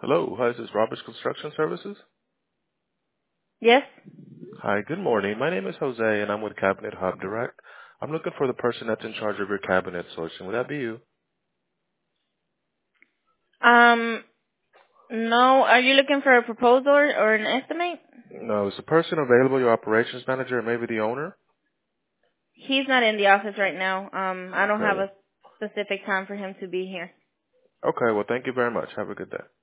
Hello. Hi, this is Roberts Construction Services. Yes. Hi, good morning. My name is Jose, and I'm with Cabinet Hub Direct. I'm looking for the person that's in charge of your cabinet sourcing. Would that be you? Um. No. Are you looking for a proposal or an estimate? No, is the person available your operations manager or maybe the owner? He's not in the office right now. I don't have Okay. a specific time for him to be here. Okay, well, thank you very much. Have a good day.